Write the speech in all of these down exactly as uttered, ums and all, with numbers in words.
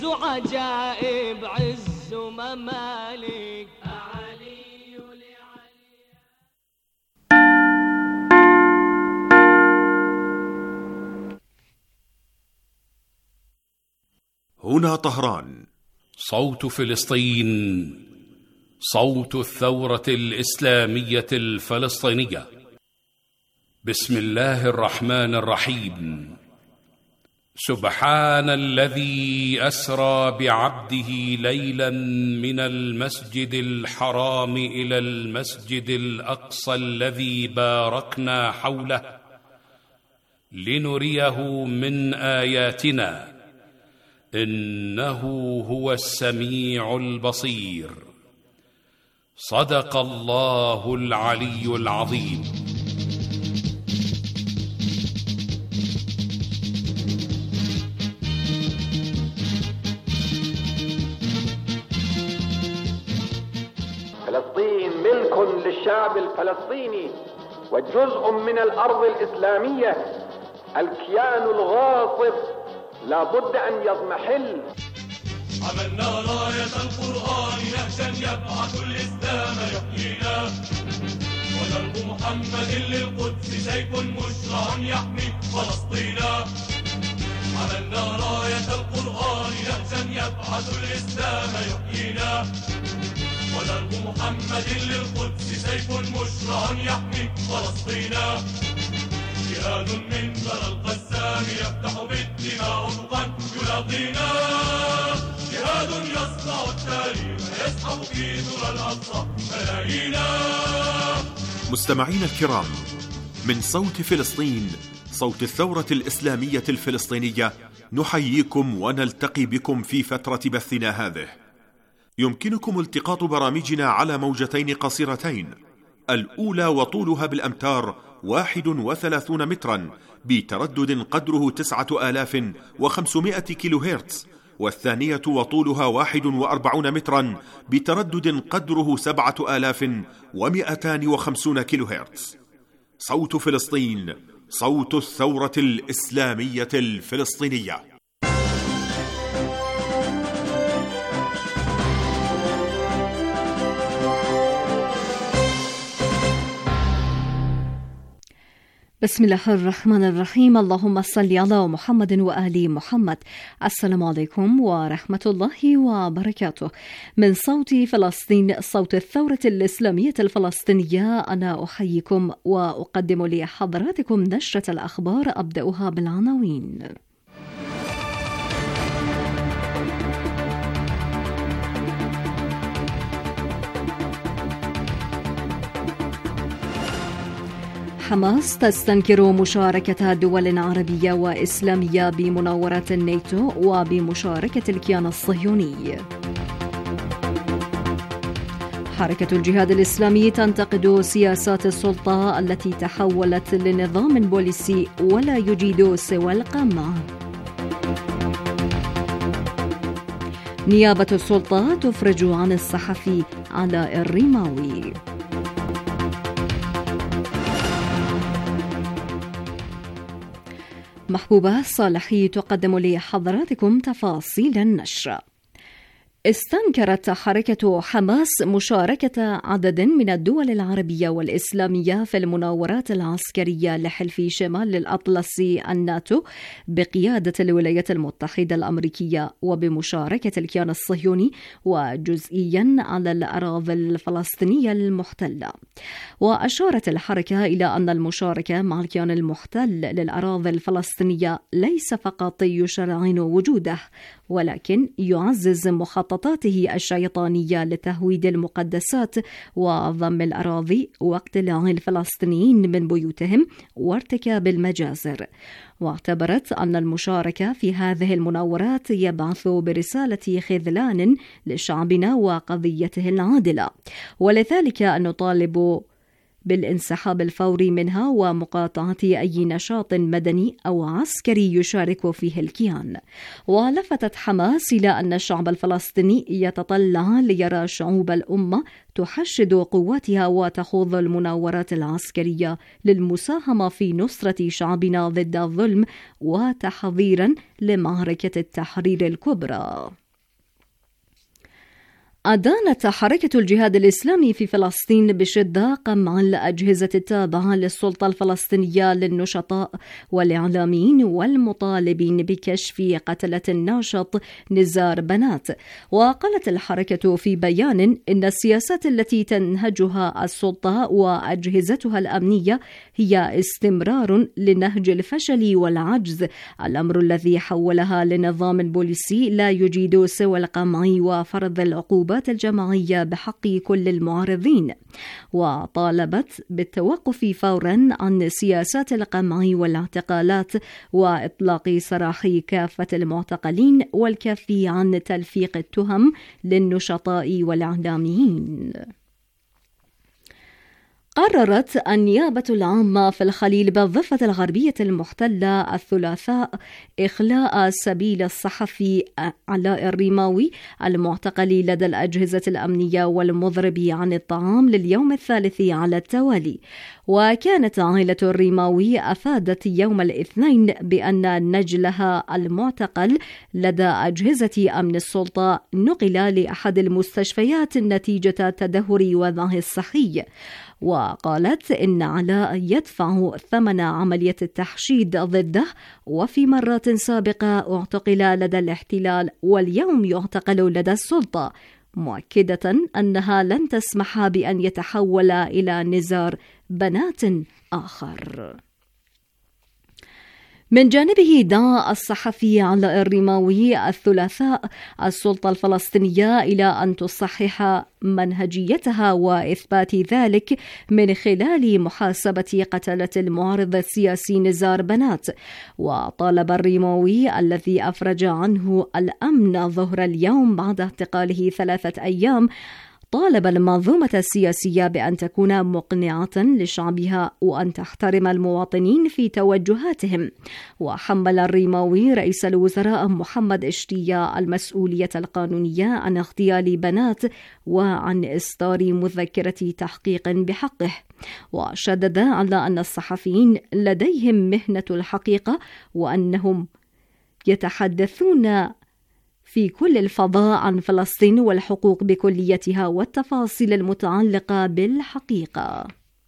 عجائب عز وممالك علي لعلي. هنا طهران، صوت فلسطين، صوت الثورة الإسلامية الفلسطينية. بسم الله الرحمن الرحيم. سبحان الذي أسرى بعبده ليلا من المسجد الحرام إلى المسجد الأقصى الذي باركنا حوله لنريه من آياتنا إنه هو السميع البصير. صدق الله العلي العظيم. فلسطين ملك للشعب الفلسطيني وجزء من الأرض الإسلامية. الكيان الغاصب لا بد أن يضمحل. عملنا راية القرآن نهجا يبعث الإسلام يحيينا، ودرب محمد للقدس سيف مشرع يحمي فلسطينا. عملنا راية القرآن نهجا يبعث الإسلام يحيينا، ودرب محمد للقدس سيف مشرع يحمي فلسطينا. جهاد من ثرى القسام يفتح بالدماء أفقا يلاقينا، جهاد يصنع التاريخ يسحب في ذرى الأقصى ملايينا. مستمعين الكرام، من صوت فلسطين، صوت الثورة الإسلامية الفلسطينية، نحييكم ونلتقي بكم في فترة بثنا هذه. يمكنكم التقاط برامجنا على موجتين قصيرتين، الأولى وطولها بالأمتار واحد وثلاثون مترا بتردد قدره تسعة آلاف وخمسمائة كيلو هرتز، والثانية وطولها واحد وأربعون مترا بتردد قدره سبعة آلاف ومئتان وخمسون كيلو هرتز. صوت فلسطين، صوت الثورة الإسلامية الفلسطينية. بسم الله الرحمن الرحيم. اللهم صل على محمد وآل محمد. السلام عليكم ورحمة الله وبركاته. من صوت فلسطين، صوت الثورة الإسلامية الفلسطينية، أنا أحييكم وأقدم لحضراتكم نشرة الأخبار، أبدأها بالعناوين. حماس تستنكر مشاركة دول عربية وإسلامية بمناورات الناتو وبمشاركة الكيان الصهيوني. حركة الجهاد الإسلامي تنتقد سياسات السلطة التي تحولت لنظام بوليسي ولا يجيد سوى القمع. نيابة السلطة تفرج عن الصحفي علاء الرماوي. محبوبة صالحي تقدم لحضراتكم تفاصيل النشر. استنكرت حركة حماس مشاركة عدد من الدول العربية والإسلامية في المناورات العسكرية لحلف شمال الأطلسي الناتو بقيادة الولايات المتحدة الأمريكية وبمشاركة الكيان الصهيوني وجزئيا على الأراضي الفلسطينية المحتلة. وأشارت الحركة إلى أن المشاركة مع الكيان المحتل للأراضي الفلسطينية ليس فقط يشرعن وجوده، ولكن يعزز مخططاته الشيطانية لتهويد المقدسات وضم الأراضي واقتلاع الفلسطينيين من بيوتهم وارتكاب المجازر. واعتبرت أن المشاركة في هذه المناورات يبعث برسالة خذلان لشعبنا وقضيته العادلة، ولذلك نطالب بالانسحاب الفوري منها ومقاطعة أي نشاط مدني أو عسكري يشارك فيه الكيان. ولفتت حماس إلى أن الشعب الفلسطيني يتطلع ليرى شعوب الأمة تحشد قواتها وتخوض المناورات العسكرية للمساهمة في نصرة شعبنا ضد الظلم وتحضيرا لمعركة التحرير الكبرى. أدانت حركة الجهاد الإسلامي في فلسطين بشدة قمع الأجهزة التابعة للسلطة الفلسطينية للنشطاء والإعلاميين والمطالبين بكشف قتلة الناشط نزار بنات. وقالت الحركة في بيان إن السياسات التي تنهجها السلطة وأجهزتها الأمنية هي استمرار لنهج الفشل والعجز، الأمر الذي حولها لنظام بوليسي لا يجيد سوى القمع وفرض العقوبات الجماعية بحق كل المعارضين. وطالبت بالتوقف فورا عن سياسات القمع والاعتقالات وإطلاق سراح كافة المعتقلين والكف عن تلفيق التهم للنشطاء والإعلاميين. قررت النيابة العامة في الخليل بالضفة الغربية المحتلة الثلاثاء إخلاء سبيل الصحفي علاء الرماوي المعتقل لدى الأجهزة الأمنية والمضرب عن الطعام لليوم الثالث على التوالي. وكانت عائلة الرماوي أفادت يوم الاثنين بأن نجلها المعتقل لدى أجهزة أمن السلطة نقل لأحد المستشفيات نتيجة تدهور وضعه الصحي. وقالت إن علاء يدفع ثمن عملية التحشيد ضده، وفي مرات سابقة اعتقل لدى الاحتلال واليوم يعتقل لدى السلطة، مؤكدة أنها لن تسمح بأن يتحول إلى نزار بنات آخر. من جانبه دعا الصحفي علاء الرماوي الثلاثاء السلطة الفلسطينية إلى أن تصحح منهجيتها وإثبات ذلك من خلال محاسبة قتلة المعارض السياسي نزار بنات. وطالب الرماوي الذي أفرج عنه الأمن ظهر اليوم بعد اعتقاله ثلاثة أيام طالب المنظومة السياسية بأن تكون مقنعة لشعبها وأن تحترم المواطنين في توجهاتهم. وحمل الرماوي رئيس الوزراء محمد اشتياء المسؤولية القانونية عن اغتيال بنات وعن إصدار مذكرة تحقيق بحقه. وشدد على أن الصحفيين لديهم مهنة الحقيقة وأنهم يتحدثون في كل الفضاء عن فلسطين والحقوق بكليتها والتفاصيل المتعلقة بالحقيقة.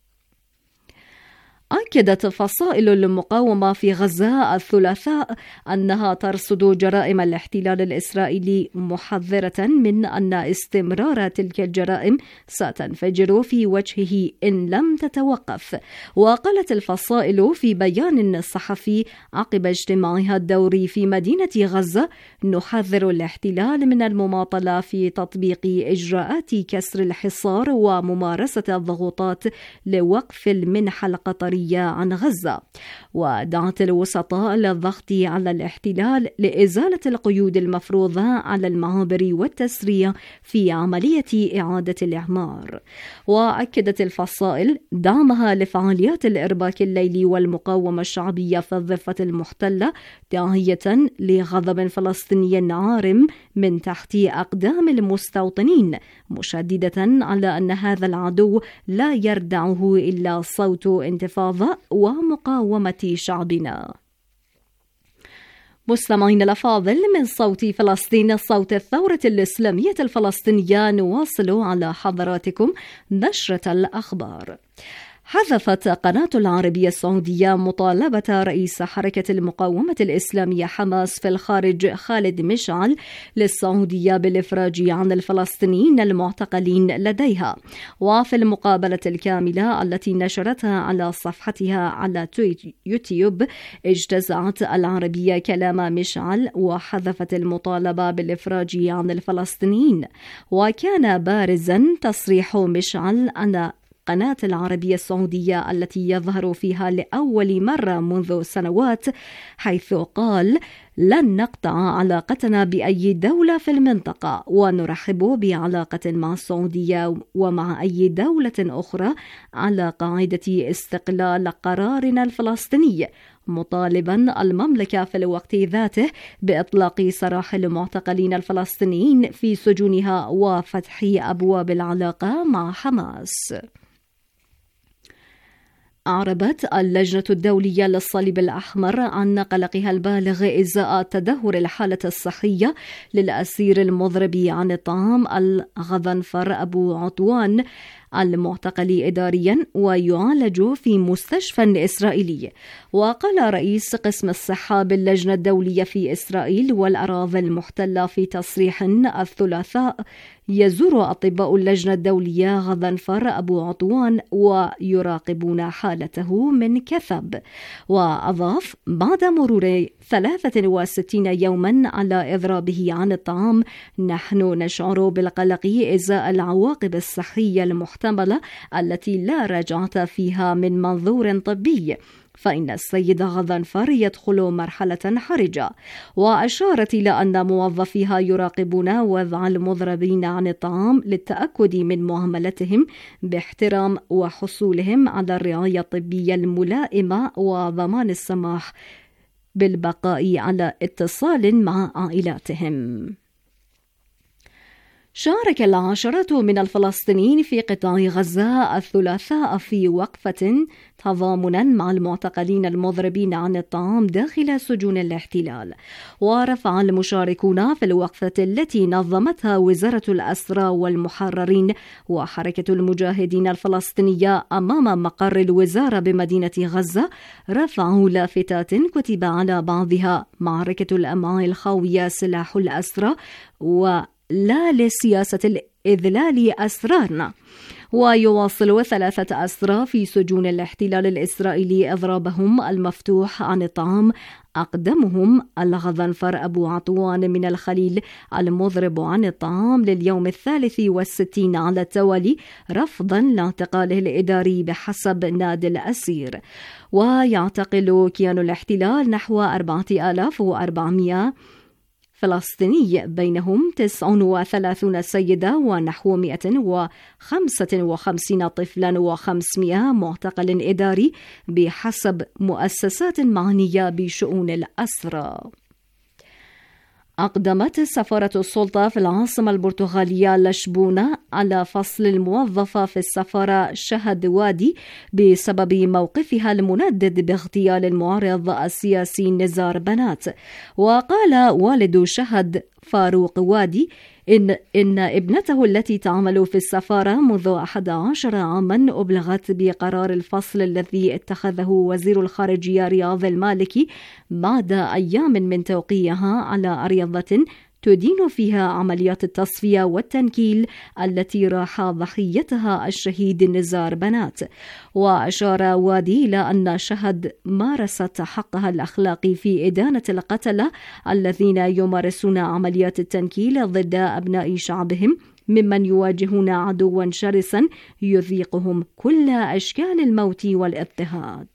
أكدت فصائل المقاومة في غزة الثلاثاء أنها ترصد جرائم الاحتلال الإسرائيلي، محذرة من أن استمرار تلك الجرائم ستنفجر في وجهه إن لم تتوقف. وقالت الفصائل في بيان صحفي عقب اجتماعها الدوري في مدينة غزة: نحذر الاحتلال من المماطلة في تطبيق إجراءات كسر الحصار وممارسة الضغوطات لوقف المنح القطرية عن غزة. ودعت الوسطاء للضغط على الاحتلال لإزالة القيود المفروضة على المعابر والتسرية في عملية إعادة الإعمار. وأكدت الفصائل دعمها لفعاليات الإرباك الليلي والمقاومة الشعبية في الضفة المحتلة، داعية لغضب فلسطيني عارم من تحت أقدام المستوطنين، مشددة على أن هذا العدو لا يردعه إلا صوت انتفاضة ومقاومة شعبنا. مستمعين الأفاضل، من صوت فلسطين، صوت الثورة الإسلامية الفلسطينية، نواصل على حضراتكم نشرة الأخبار. حذفت قناة العربية السعودية مطالبة رئيس حركة المقاومة الإسلامية حماس في الخارج خالد مشعل للسعودية بالإفراج عن الفلسطينيين المعتقلين لديها. وفي المقابلة الكاملة التي نشرتها على صفحتها على يوتيوب، اجتزأت العربية كلام مشعل وحذفت المطالبة بالإفراج عن الفلسطينيين. وكان بارزا تصريح مشعل أن قناة العربية السعودية التي يظهر فيها لأول مرة منذ سنوات، حيث قال: لن نقطع علاقتنا بأي دولة في المنطقة، ونرحب بعلاقة مع السعودية ومع أي دولة أخرى على قاعدة استقلال قرارنا الفلسطيني، مطالبا المملكة في الوقت ذاته بإطلاق سراح المعتقلين الفلسطينيين في سجونها وفتح أبواب العلاقة مع حماس. أعربت اللجنة الدولية للصليب الأحمر عن قلقها البالغ إزاء تدهور الحالة الصحية للأسير المضرب عن الطعام الغضنفر أبو عطوان المعتقل إداريا ويعالج في مستشفى إسرائيلي. وقال رئيس قسم الصحة باللجنة الدولية في إسرائيل والأراضي المحتلة في تصريح الثلاثاء: يزور أطباء اللجنة الدولية غضنفر أبو عطوان ويراقبون حالته من كثب. وأضاف: بعد مرور ثلاثة وستين يوما على إضرابه عن الطعام، نحن نشعر بالقلق إزاء العواقب الصحية المحتملة التي لا رجعة فيها من منظور طبي، فإن السيد غضنفر يدخل مرحلة حرجة. وأشارت إلى أن موظفيها يراقبون وضع المضربين عن الطعام للتأكد من معاملتهم باحترام وحصولهم على الرعاية الطبية الملائمة وضمان السماح بالبقاء على اتصال مع عائلاتهم. شارك العشرات من الفلسطينيين في قطاع غزة الثلاثاء في وقفة تضامنا مع المعتقلين المضربين عن الطعام داخل سجون الاحتلال. ورفع المشاركون في الوقفة التي نظمتها وزارة الأسرى والمحررين وحركة المجاهدين الفلسطينية أمام مقر الوزارة بمدينة غزة، رفعوا لافتات كتب على بعضها: معركة الأمعاء الخاوية سلاح الأسرى، و لا لسياسة الإذلال أسرارنا. ويواصل ثلاثة أسرى في سجون الاحتلال الإسرائيلي إضرابهم المفتوح عن الطعام، أقدمهم الغضنفر أبو عطوان من الخليل المضرب عن الطعام لليوم الثالث والستين على التوالي رفضا لاعتقاله الإداري بحسب نادي الأسير. ويعتقل كيان الاحتلال نحو أربعة آلاف وأربعمائة فلسطيني، بينهم تسعة وثلاثين سيدة ونحو مئة وخمسة وخمسين طفلا وخمسمائة معتقل إداري بحسب مؤسسات معنية بشؤون الأسرى. أقدمت سفارة السلطة في العاصمة البرتغالية لشبونة على فصل الموظفة في السفارة شهد وادي بسبب موقفها المندد باغتيال المعارض السياسي نزار بنات. وقال والد شهد فاروق وادي إن, إن ابنته التي تعمل في السفارة منذ أحد عشر عاما أبلغت بقرار الفصل الذي اتخذه وزير الخارجية رياض المالكي بعد أيام من توقيعها على أريضة تدين فيها عمليات التصفية والتنكيل التي راح ضحيتها الشهيد نزار بنات. وأشار وادي إلى أن شهد مارست حقها الأخلاقي في إدانة القتلة الذين يمارسون عمليات التنكيل ضد أبناء شعبهم، ممن يواجهون عدوا شرسا يذيقهم كل أشكال الموت والاضطهاد.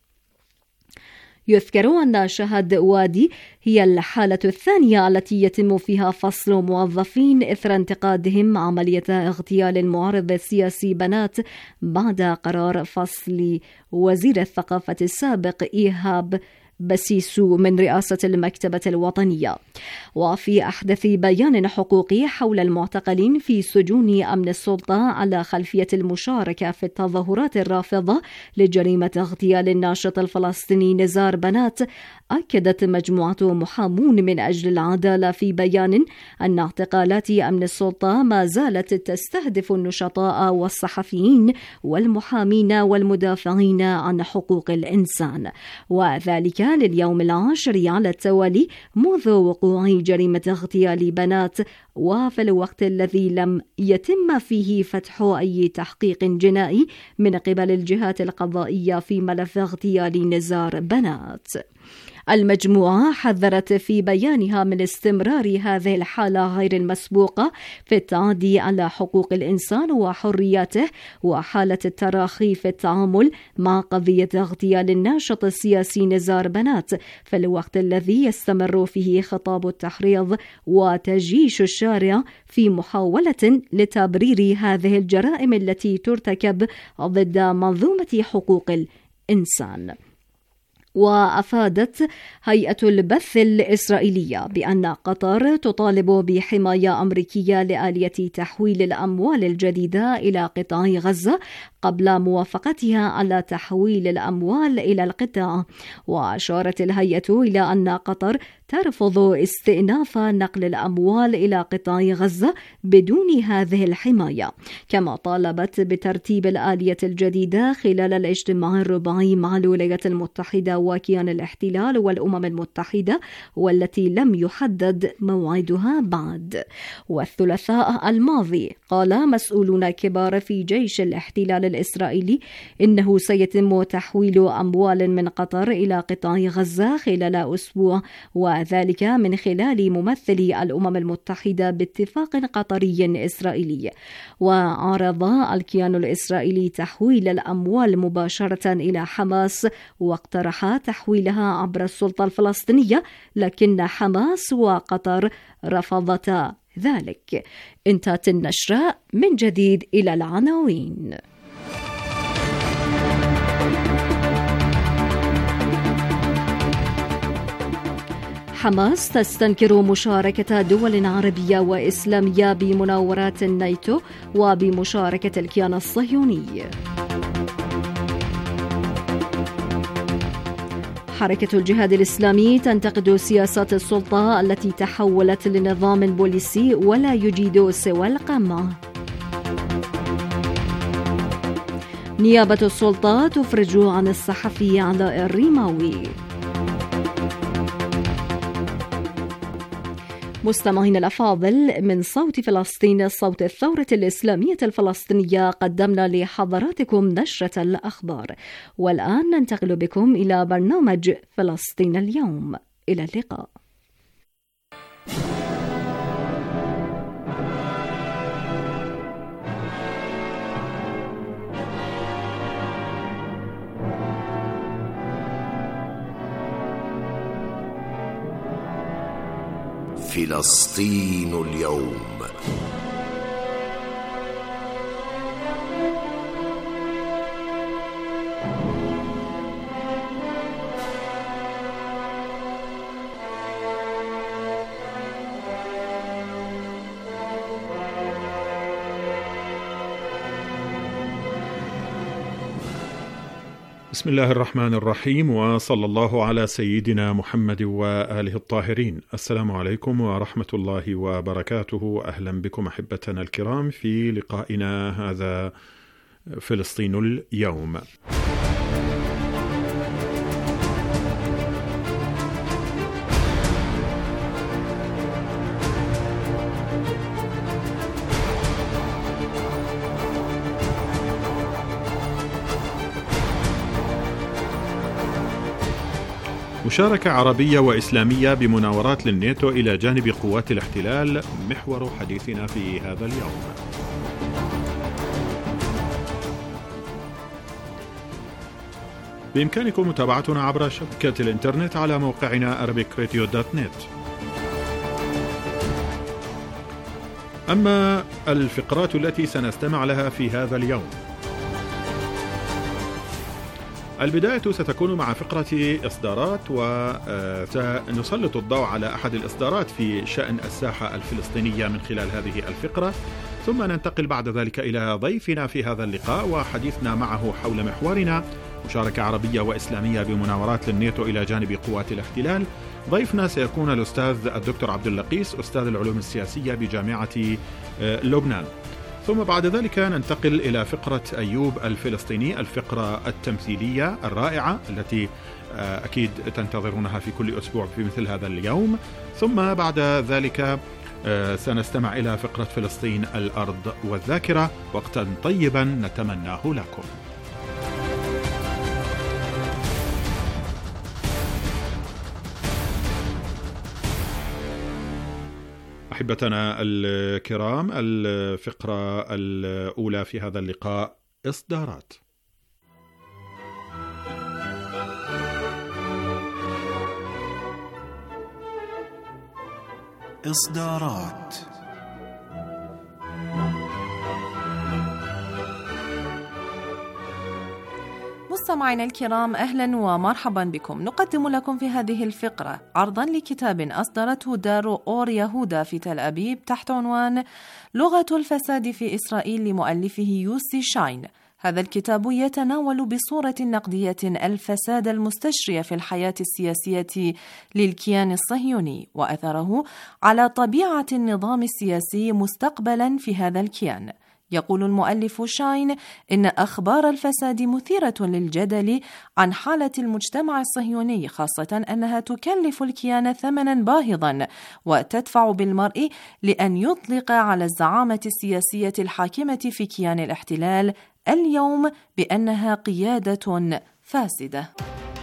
يذكر أن شهد وادي هي الحالة الثانية التي يتم فيها فصل موظفين إثر انتقادهم عملية اغتيال المعارض السياسي بنات بعد قرار فصل وزير الثقافة السابق إيهاب بسيسو من رئاسة المكتبة الوطنية. وفي أحدث بيان حقوقي حول المعتقلين في سجون أمن السلطة على خلفية المشاركة في التظاهرات الرافضة لجريمة اغتيال الناشط الفلسطيني نزار بنات، أكدت مجموعة محامون من أجل العدالة في بيان أن اعتقالات أمن السلطة ما زالت تستهدف النشطاء والصحفيين والمحامين والمدافعين عن حقوق الإنسان، وذلك لليوم العاشر على التوالي منذ وقوع جريمة اغتيال بنات، وفي الوقت الذي لم يتم فيه فتح أي تحقيق جنائي من قبل الجهات القضائية في ملف اغتيال نزار بنات. المجموعة حذرت في بيانها من استمرار هذه الحالة غير المسبوقة في التعدي على حقوق الإنسان وحرياته، وحالة التراخي في التعامل مع قضية اغتيال الناشط السياسي نزار بنات في الوقت الذي يستمر فيه خطاب التحريض وتجيش الشارع في محاولة لتبرير هذه الجرائم التي ترتكب ضد منظومة حقوق الإنسان. وأفادت هيئة البث الإسرائيلية بأن قطر تطالب بحماية أمريكية لآلية تحويل الأموال الجديدة إلى قطاع غزة قبل موافقتها على تحويل الأموال إلى القطاع. وأشارت الهيئة إلى أن قطر ترفض استئناف نقل الأموال إلى قطاع غزة بدون هذه الحماية، كما طالبت بترتيب الآلية الجديدة خلال الاجتماع الرباعي مع الولايات المتحدة وكيان الاحتلال والأمم المتحدة، والتي لم يحدد موعدها بعد. والثلاثاء الماضي قال مسؤولون كبار في جيش الاحتلال الإسرائيلي إنه سيتم تحويل أموال من قطر إلى قطاع غزة خلال أسبوع، وذلك من خلال ممثلي الأمم المتحدة باتفاق قطري إسرائيلي. وعرض الكيان الإسرائيلي تحويل الأموال مباشرة إلى حماس، واقترح تحويلها عبر السلطة الفلسطينية، لكن حماس وقطر رفضتا ذلك. انتهت النشرة. من جديد إلى العناوين. حماس تستنكر مشاركة دول عربية وإسلامية بمناورات الناتو وبمشاركة الكيان الصهيوني. حركة الجهاد الإسلامي تنتقد سياسات السلطة التي تحولت لنظام بوليسي ولا يجيد سوى القمع. نيابة السلطة تفرج عن الصحفي علاء الرماوي. مستمعين الأفاضل، من صوت فلسطين صوت الثورة الإسلامية الفلسطينية قدمنا لحضراتكم نشرة الأخبار، والآن ننتقل بكم إلى برنامج فلسطين اليوم. إلى اللقاء. فلسطين اليوم. بسم الله الرحمن الرحيم، وصلى الله على سيدنا محمد وآله الطاهرين. السلام عليكم ورحمة الله وبركاته. أهلا بكم أحبتنا الكرام في لقائنا هذا فلسطين اليوم. مشاركة عربية وإسلامية بمناورات للناتو إلى جانب قوات الاحتلال محور حديثنا في هذا اليوم. بإمكانكم متابعتنا عبر شبكة الإنترنت على موقعنا أرابيك راديو دوت نت. أما الفقرات التي سنستمع لها في هذا اليوم، البداية ستكون مع فقرة إصدارات، وسنسلط الضوء على أحد الإصدارات في شأن الساحة الفلسطينية من خلال هذه الفقرة، ثم ننتقل بعد ذلك إلى ضيفنا في هذا اللقاء وحديثنا معه حول محورنا مشاركة عربية وإسلامية بمناورات للناتو إلى جانب قوات الاحتلال. ضيفنا سيكون الأستاذ الدكتور عبد اللقيس، أستاذ العلوم السياسية بجامعة لبنان. ثم بعد ذلك ننتقل إلى فقرة أيوب الفلسطيني، الفقرة التمثيلية الرائعة التي أكيد تنتظرونها في كل أسبوع في مثل هذا اليوم. ثم بعد ذلك سنستمع إلى فقرة فلسطين الأرض والذاكرة. وقتا طيبا نتمناه لكم. أحبتنا الكرام، الفقرة الأولى في هذا اللقاء إصدارات. إصدارات مستمعينا الكرام، أهلا ومرحبا بكم. نقدم لكم في هذه الفقرة عرضا لكتاب أصدرته دار أور يهودا في تل أبيب تحت عنوان لغة الفساد في إسرائيل لمؤلفه يوسي شاين. هذا الكتاب يتناول بصورة نقدية الفساد المستشري في الحياة السياسية للكيان الصهيوني وأثره على طبيعة النظام السياسي مستقبلا في هذا الكيان. يقول المؤلف شاين إن أخبار الفساد مثيرة للجدل عن حالة المجتمع الصهيوني، خاصة أنها تكلف الكيان ثمنا باهظا وتدفع بالمرء لأن يطلق على الزعامة السياسية الحاكمة في كيان الاحتلال اليوم بأنها قيادة فاسدة.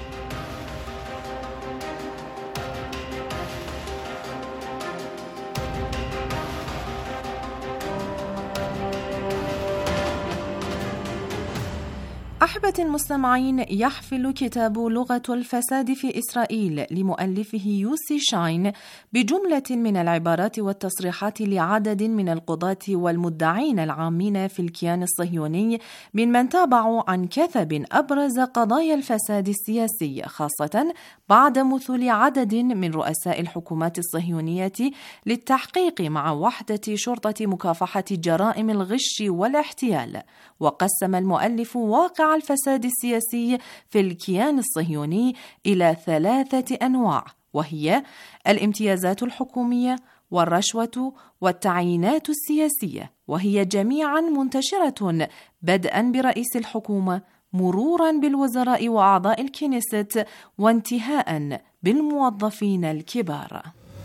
أحبتي المستمعين، يحفل كتاب لغة الفساد في إسرائيل لمؤلفه يوسي شاين بجملة من العبارات والتصريحات لعدد من القضاة والمدعين العامين في الكيان الصهيوني ممن تابعوا عن كثب أبرز قضايا الفساد السياسي، خاصة بعد مثول عدد من رؤساء الحكومات الصهيونية للتحقيق مع وحدة شرطة مكافحة جرائم الغش والاحتيال. وقسم المؤلف واقع الفساد السياسي في الكيان الصهيوني إلى ثلاثة أنواع، وهي الامتيازات الحكومية والرشوة والتعيينات السياسية، وهي جميعا منتشرة بدءا برئيس الحكومة مرورا بالوزراء وأعضاء الكنيست وانتهاء بالموظفين الكبار.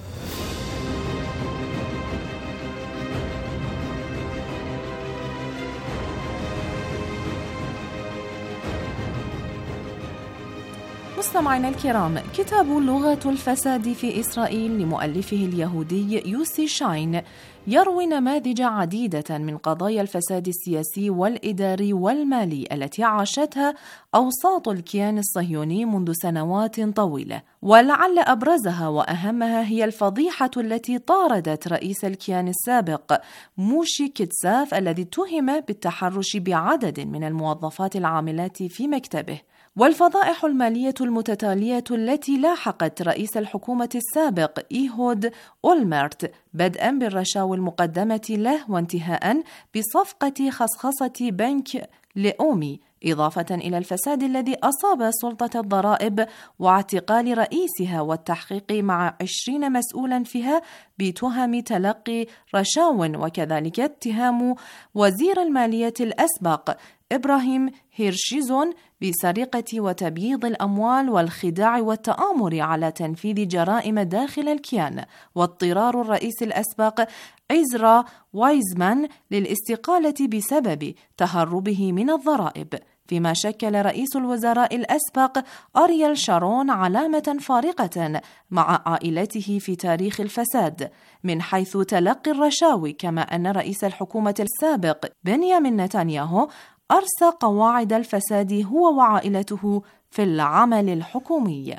مستمعينا الكرام، كتاب لغة الفساد في إسرائيل لمؤلفه اليهودي يوسي شاين يروي نماذج عديدة من قضايا الفساد السياسي والإداري والمالي التي عاشتها أوساط الكيان الصهيوني منذ سنوات طويلة، ولعل أبرزها وأهمها هي الفضيحة التي طاردت رئيس الكيان السابق موشي كيتساف الذي اتهم بالتحرش بعدد من الموظفات العاملات في مكتبه، والفضائح المالية المتتالية التي لاحقت رئيس الحكومة السابق إيهود أولمرت بدءا بالرشاوى المقدمة له وانتهاء بصفقة خصخصة بنك لأومي، إضافة إلى الفساد الذي أصاب سلطة الضرائب واعتقال رئيسها والتحقيق مع عشرين مسؤولا فيها بتهم تلقي رشاوى، وكذلك اتهام وزير المالية الأسبق إبراهيم هيرشيزون بسرقة وتبييض الأموال والخداع والتآمر على تنفيذ جرائم داخل الكيان، واضطرار الرئيس الأسبق عزرا وايزمان للاستقالة بسبب تهربه من الضرائب، فيما شكل رئيس الوزراء الأسبق أرييل شارون علامة فارقة مع عائلته في تاريخ الفساد من حيث تلقي الرشاوي، كما أن رئيس الحكومة السابق بنيامين نتنياهو أرسى قواعد الفساد هو وعائلته في العمل الحكومي.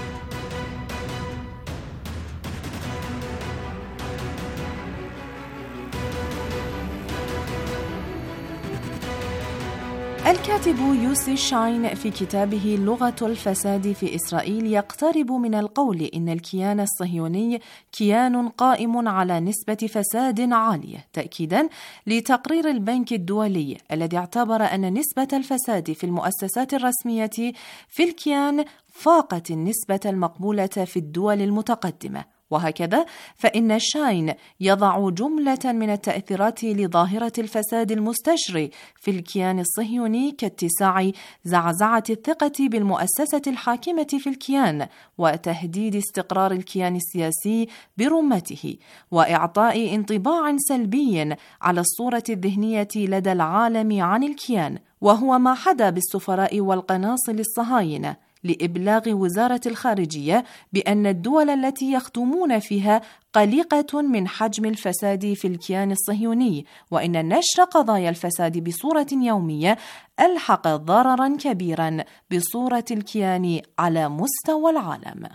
الكاتب يوسي شاين في كتابه لغة الفساد في إسرائيل يقترب من القول إن الكيان الصهيوني كيان قائم على نسبة فساد عالية، تأكيدا لتقرير البنك الدولي الذي اعتبر أن نسبة الفساد في المؤسسات الرسمية في الكيان فاقت النسبة المقبولة في الدول المتقدمة. وهكذا فإن شاين يضع جملة من التأثيرات لظاهرة الفساد المستشري في الكيان الصهيوني كاتساع زعزعة الثقة بالمؤسسة الحاكمة في الكيان وتهديد استقرار الكيان السياسي برمته وإعطاء انطباع سلبي على الصورة الذهنية لدى العالم عن الكيان، وهو ما حدا بالسفراء والقناصل الصهاينة لإبلاغ وزارة الخارجية بأن الدول التي يخدمون فيها قلقة من حجم الفساد في الكيان الصهيوني، وإن نشر قضايا الفساد بصورة يومية ألحق ضررا كبيرا بصورة الكيان على مستوى العالم.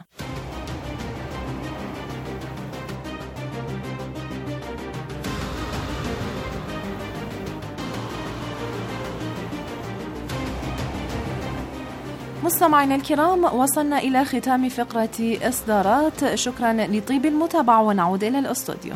مستمعينا الكرام، وصلنا إلى ختام فقرة إصدارات. شكرا لطيب المتابعة، ونعود إلى الأستوديو.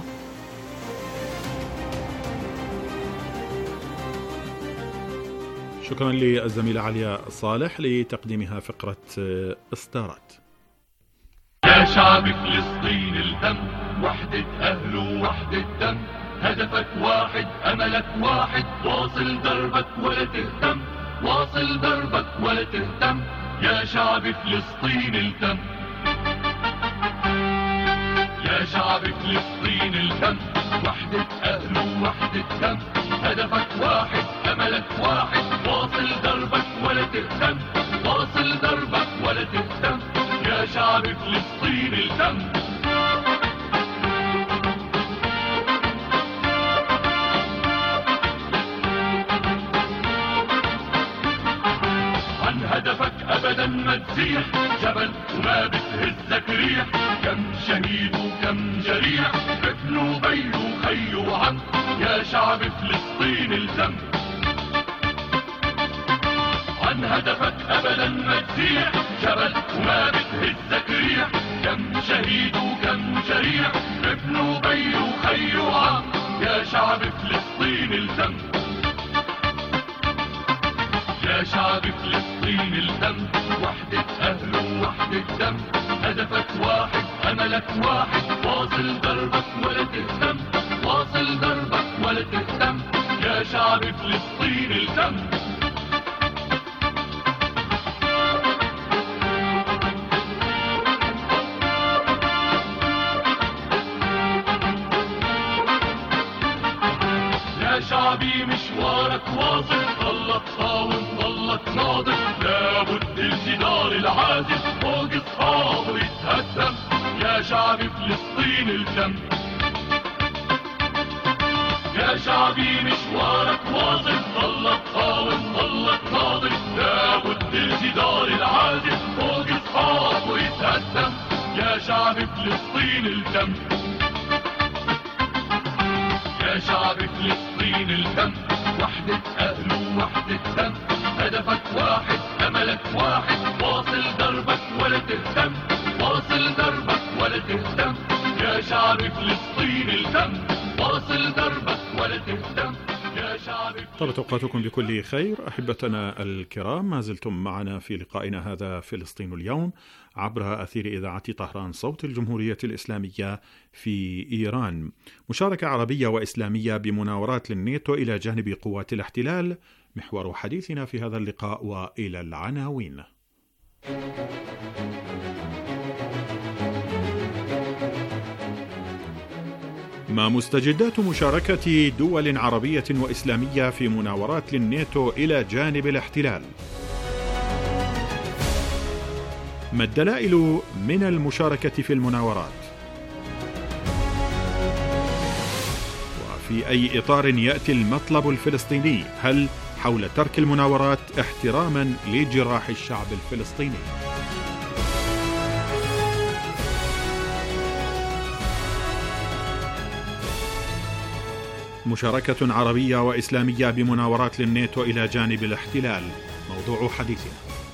شكرا للزميلة عليا صالح لتقديمها فقرة إصدارات. يا شعب فلسطين الهم، وحدة أهل ووحدة دم، هدفك واحد أملك واحد، واصل دربك ولا تهتم، واصل دربك ولا تهتم، يا شعب فلسطين الهم. يا شعب فلسطين الهم، وحدة أهل ووحدة دم، هدفك واحد أملك واحد، واصل دربك ولا تهتم، واصل دربك ولا تهتم، يا شعب فلسطين الهم. عن هدفك أبدا ما تزيح، جبل وما بتهزك ريح، كم شهيد وكم جريح، ابن وبي وخي وعم، يا شعب فلسطين الهم. عن هدفك أبدا ما تزيح، جبل وما بتهزك ريح، كم شهيد وكم جريح، ابن وبي وخي وعم، يا شعب فلسطين الهم. يا شعب فلسطين الهم، وحدة أهل ووحدة دم، هدفك واحد أملك واحد، واصل دربك ولا تهتم، واصل دربك ولا تهتم، يا شعب فلسطين الهم. يا شعبي مشوارك واصل، ضلك قاوم ضلك ناضل، لابد الجدار العازل فوق اصحابه يتهدم، يا شعب فلسطين الهم. يا شعبي مشوارك واصل، ضلك قاوم ضلك ناضل، لابد الجدار العازل فوق اصحابه يتهدم، يا شعب فلسطين الهم. يا شعب فلسطين الهم، وحدة أهل ووحدة دم، هدفك واحد أملك واحد، واصل دربك ولا تهتم، واصل دربك ولا تهتم، يا شعب فلسطين الهم، واصل دربك ولا تهتم، يا شعب. طابت أوقاتكم بكل خير أحبتنا الكرام، ما زلتم معنا في لقائنا هذا فلسطين اليوم عبر أثير إذاعة طهران صوت الجمهورية الإسلامية في إيران. مشاركة عربية وإسلامية بمناورات للناتو إلى جانب قوات الاحتلال محور حديثنا في هذا اللقاء، وإلى العناوين. ما مستجدات مشاركة دول عربية وإسلامية في مناورات للناتو إلى جانب الاحتلال؟ ما الدلائل من المشاركة في المناورات؟ وفي أي إطار يأتي المطلب الفلسطيني؟ هل حول ترك المناورات احتراما لجراح الشعب الفلسطيني؟ مشاركة عربية وإسلامية بمناورات للناتو إلى جانب الاحتلال موضوع حديثنا.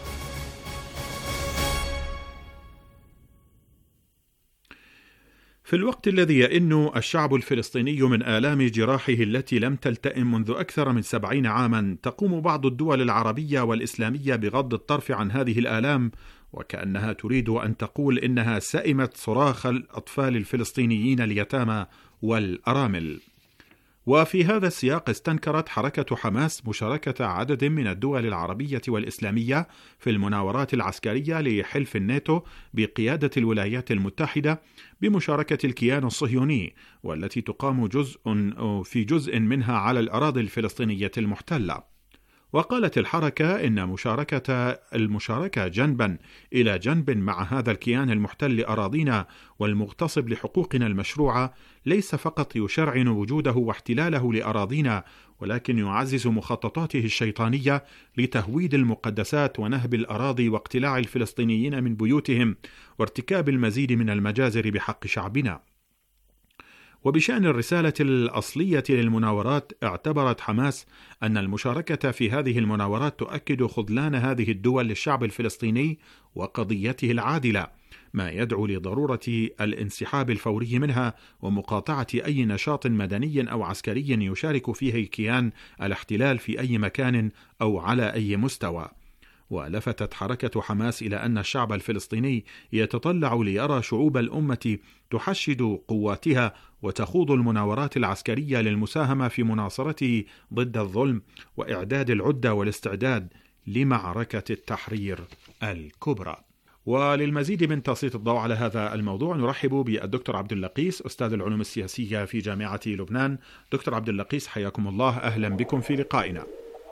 في الوقت الذي يئن الشعب الفلسطيني من آلام جراحه التي لم تلتئم منذ أكثر من سبعين عاما، تقوم بعض الدول العربية والإسلامية بغض الطرف عن هذه الآلام، وكأنها تريد أن تقول إنها سئمت صراخ الأطفال الفلسطينيين اليتامى والأرامل. وفي هذا السياق استنكرت حركة حماس مشاركة عدد من الدول العربية والإسلامية في المناورات العسكرية لحلف الناتو بقيادة الولايات المتحدة بمشاركة الكيان الصهيوني، والتي تقام جزء في جزء منها على الأراضي الفلسطينية المحتلة. وقالت الحركة إن مشاركة المشاركة جنبا إلى جنب مع هذا الكيان المحتل لأراضينا والمغتصب لحقوقنا المشروعة ليس فقط يشرعن وجوده واحتلاله لأراضينا، ولكن يعزز مخططاته الشيطانية لتهويد المقدسات ونهب الأراضي واقتلاع الفلسطينيين من بيوتهم وارتكاب المزيد من المجازر بحق شعبنا. وبشأن الرسالة الأصلية للمناورات، اعتبرت حماس أن المشاركة في هذه المناورات تؤكد خذلان هذه الدول للشعب الفلسطيني وقضيته العادلة، ما يدعو لضرورة الانسحاب الفوري منها ومقاطعة أي نشاط مدني أو عسكري يشارك فيه كيان الاحتلال في أي مكان أو على أي مستوى. ولفتت حركة حماس إلى أن الشعب الفلسطيني يتطلع ليرى شعوب الأمة تحشد قواتها وتخوض المناورات العسكرية للمساهمة في مناصرته ضد الظلم وإعداد العدة والاستعداد لمعركة التحرير الكبرى. وللمزيد من تسليط الضوء على هذا الموضوع نرحب بالدكتور عبد اللقيس أستاذ العلوم السياسية في جامعة لبنان. دكتور عبد اللقيس، حياكم الله، أهلا بكم في لقائنا.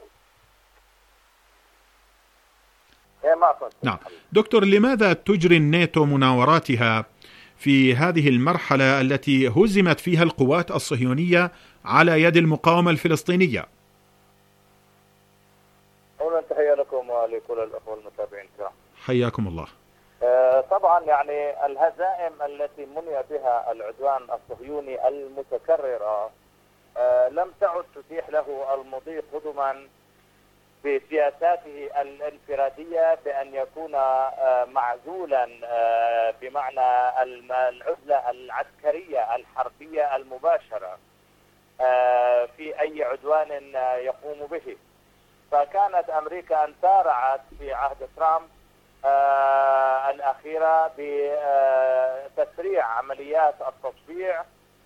نعم دكتور، لماذا تجري الناتو مناوراتها في هذه المرحلة التي هزمت فيها القوات الصهيونية على يد المقاومة الفلسطينية؟ أولا تحية لكم ولكل الأخوة المتابعين الكرام. حياكم الله. آه طبعا يعني الهزائم التي مني بها العدوان الصهيوني المتكررة آه لم تعد تتيح له المضي قدما بسياساته الانفرادية بأن يكون معزولا بمعنى العزلة العسكرية الحربية المباشرة في أي عدوان يقوم به. فكانت أمريكا أن سارعت في عهد ترامب الأخيرة بتسريع عمليات التطبيع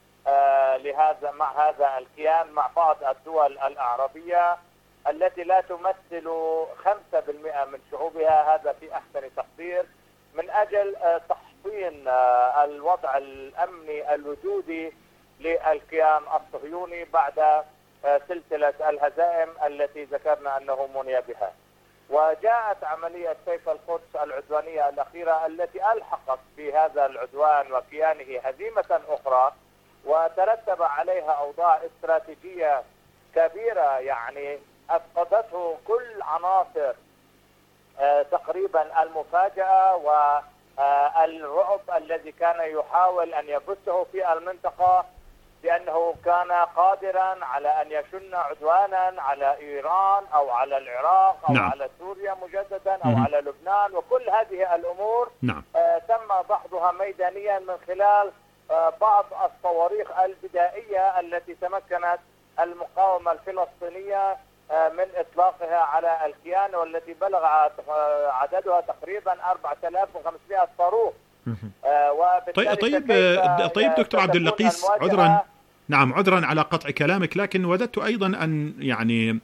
لهذا مع هذا الكيان مع بعض الدول العربية التي لا تمثل خمسة بالمئة من شعوبها، هذا في أحسن تقدير، من أجل تحصين الوضع الأمني الوجودي للكيان الصهيوني بعد سلسلة الهزائم التي ذكرنا أنه مني بها. وجاءت عملية سيف القدس العدوانية الأخيرة التي ألحقت بهذا العدوان وكيانه هزيمة أخرى، وترتب عليها أوضاع استراتيجية كبيرة يعني أفقدته كل عناصر آه تقريبا المفاجأة والرعب الذي كان يحاول أن يبثه في المنطقة، لأنه كان قادرا على أن يشن عدوانا على إيران أو على العراق أو نعم. على سوريا مجددا أو مم. على لبنان، وكل هذه الأمور نعم. آه تم دحضها ميدانيا من خلال آه بعض الصواريخ البدائية التي تمكنت المقاومة الفلسطينية من إطلاقها على الكيان، والتي بلغ عددها تقريبا أربعة آلاف وخمسمائة صاروخ. طيب طيب طيب دكتور عبد اللقيس، عذرا نعم عذرا على قطع كلامك، لكن وددت أيضا أن يعني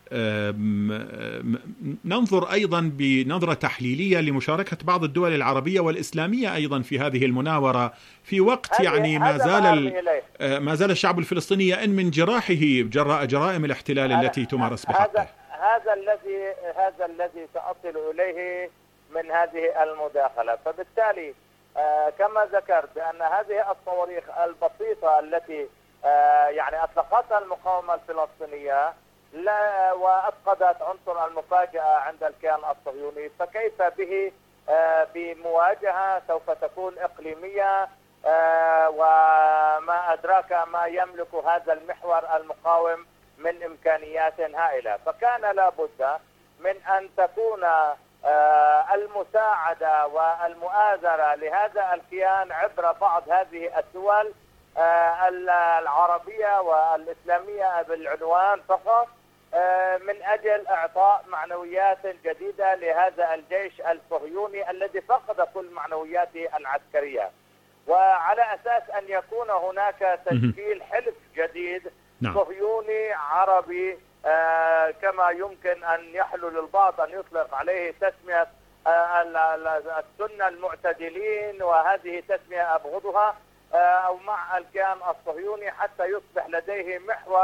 ننظر أيضا بنظرة تحليلية لمشاركة بعض الدول العربية والإسلامية أيضا في هذه المناورة في وقت يعني ما زال ما زال الشعب الفلسطيني يئن من جراحه جراء جرائم الاحتلال التي تمارس بحقه. هذا هذا الذي هذا الذي سأصل إليه من هذه المداخلة. فبالتالي كما ذكرت بأن هذه الصواريخ البسيطة التي يعني أطلقتها المقاومة الفلسطينية لا وأفقدت عنصر المفاجأة عند الكيان الصهيوني، فكيف به بمواجهة سوف تكون إقليمية، وما أدراك ما يملك هذا المحور المقاوم من إمكانيات هائلة. فكان لابد من أن تكون المساعدة والمؤازرة لهذا الكيان عبر بعض هذه الدول العربية والإسلامية بالعنوان فقط، من أجل إعطاء معنويات جديدة لهذا الجيش الصهيوني الذي فقد كل معنوياته العسكرية، وعلى أساس أن يكون هناك تشكيل حلف جديد صهيوني عربي، كما يمكن أن يحلو للبعض أن يطلق عليه تسمية السنة المعتدلين، وهذه تسمية أبغضها، أو مع الكيان الصهيوني، حتى يصبح لديه محور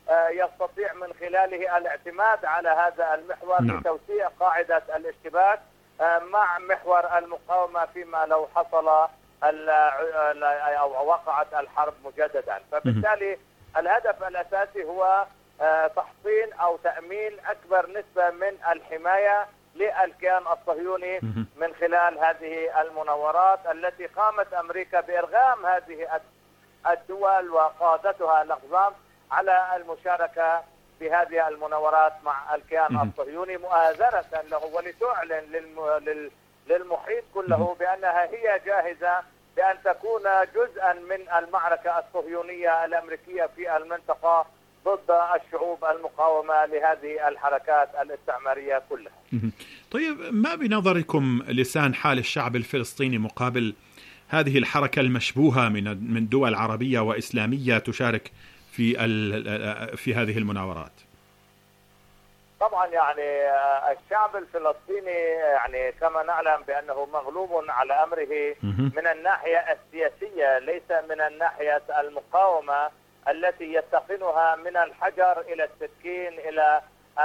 يستطيع من خلاله الاعتماد على هذا المحور نعم. لتوسيع قاعدة الاشتباك مع محور المقاومة فيما لو حصل أو وقعت الحرب مجددا. فبالتالي الهدف الأساسي هو تحصين أو تأمين أكبر نسبة من الحماية للكيان الصهيوني من خلال هذه المناورات التي قامت أمريكا بإرغام هذه الدول وقادتها الأقزام على المشاركة بهذه المناورات مع الكيان الصهيوني مؤازرة له، ولتعلن للمحيط كله بأنها هي جاهزة بأن تكون جزءا من المعركة الصهيونية الأمريكية في المنطقة ضد الشعوب المقاومة لهذه الحركات الاستعمارية كلها. طيب، ما بنظركم لسان حال الشعب الفلسطيني مقابل هذه الحركة المشبوهة من من دول عربية وإسلامية تشارك في في هذه المناورات؟ طبعا يعني الشعب الفلسطيني يعني كما نعلم بأنه مغلوب على أمره من الناحية السياسية، ليس من الناحية المقاومة التي يتقنها من الحجر إلى السكين إلى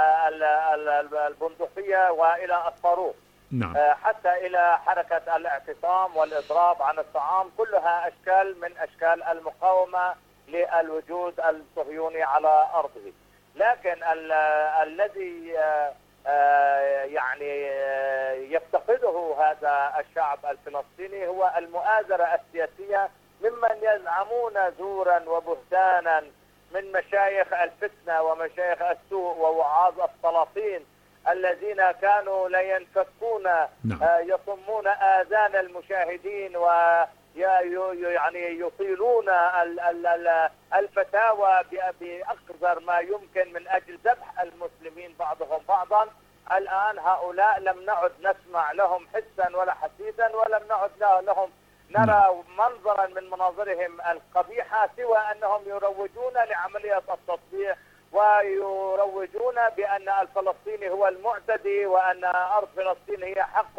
البندقية وإلى الصاروخ. نعم. حتى إلى حركة الاعتصام والإضراب عن الطعام، كلها أشكال من أشكال المقاومة للوجود الصهيوني على أرضه. لكن ال الذي يعني يفتقده هذا الشعب الفلسطيني هو المؤازرة السياسية ممن يزعمون زورا وبهتانا من مشايخ الفتنة ومشايخ السوء ووعاظ السلاطين الذين كانوا لا ينفكون نعم. يصمون آذان المشاهدين و يعني يطيلون الفتاوى بأقذر ما يمكن من أجل ذبح المسلمين بعضهم بعضا. الآن هؤلاء لم نعد نسمع لهم حسا ولا حسيدا، ولم نعد لهم نرى منظرا من مناظرهم القبيحة، سوى أنهم يروجون لعملية التطبيع ويروجون بأن الفلسطيني هو المعتدي وأن أرض فلسطين هي حق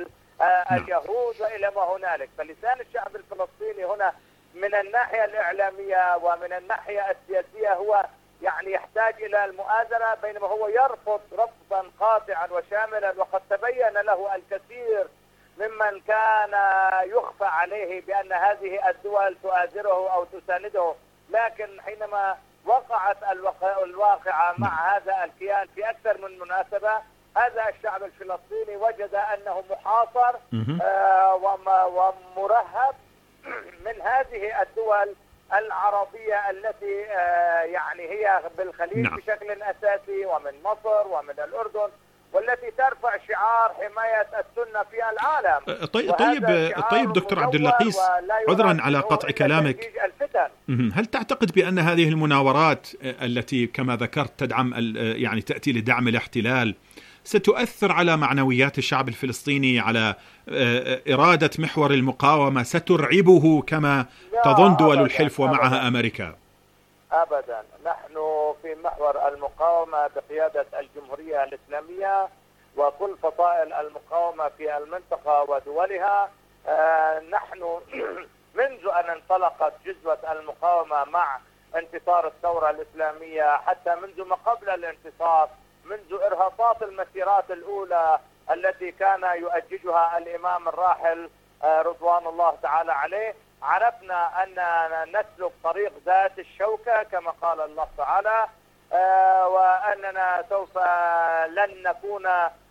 لليهود وإلى ما هنالك. فلسان الشعب الفلسطيني هنا من الناحية الإعلامية ومن الناحية السياسية هو يعني يحتاج إلى المؤازرة، بينما هو يرفض رفضا قاطعا وشاملا، وقد تبين له الكثير ممن كان يخفى عليه بأن هذه الدول تؤازره أو تسانده. لكن حينما وقعت الواقعة مع هذا الكيان في أكثر من مناسبة، هذا الشعب الفلسطيني وجد أنه محاصر آه ومرهب من هذه الدول العربية التي آه يعني هي بالخليج نعم. بشكل أساسي، ومن مصر ومن الأردن، والتي ترفع شعار حماية السنة في العالم. طيب طيب طيب دكتور عبد اللقيس، عذرا على قطع كلامك، هل تعتقد بأن هذه المناورات التي كما ذكرت تدعم يعني تأتي لدعم الاحتلال ستؤثر على معنويات الشعب الفلسطيني، على إرادة محور المقاومة، سترعبه كما تظن دول الحلف ومعها أبداً أمريكا؟ أبدا، نحن في محور المقاومة بقيادة الجمهورية الإسلامية وكل فصائل المقاومة في المنطقة ودولها، آه نحن منذ أن انطلقت جذوة المقاومة مع انتصار الثورة الإسلامية، حتى منذ ما قبل الانتصار، منذ إرهاصات المسيرات الأولى التي كان يؤججها الإمام الراحل آه رضوان الله تعالى عليه، عرفنا أننا نسلك طريق ذات الشوكة كما قال الله تعالى، آه وأننا سوف لن نكون